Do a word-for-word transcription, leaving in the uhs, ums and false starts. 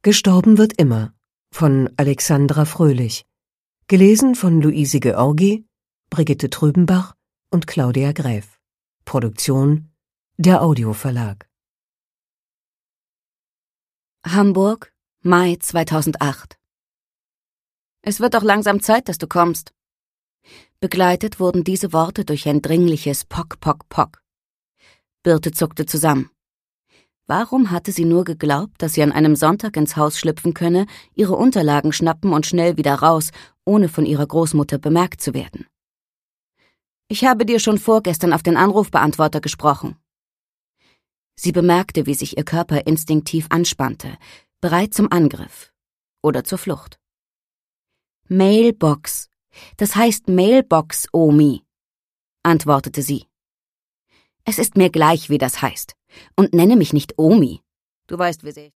Gestorben wird immer von Alexandra Fröhlich. Gelesen von Luise Georgi, Brigitte Trübenbach und Claudia Gräf. Produktion der Audioverlag. Hamburg, Mai zweitausendacht. Es wird doch langsam Zeit, dass du kommst. Begleitet wurden diese Worte durch ein dringliches Pock, Pock, Pock. Birte zuckte zusammen. Warum hatte sie nur geglaubt, dass sie an einem Sonntag ins Haus schlüpfen könne, ihre Unterlagen schnappen und schnell wieder raus, ohne von ihrer Großmutter bemerkt zu werden? Ich habe dir schon vorgestern auf den Anrufbeantworter gesprochen. Sie bemerkte, wie sich ihr Körper instinktiv anspannte, bereit zum Angriff oder zur Flucht. Mailbox, das heißt Mailbox, Omi, antwortete sie. Es ist mir gleich, wie das heißt. Und nenne mich nicht Omi. Du weißt, wie sie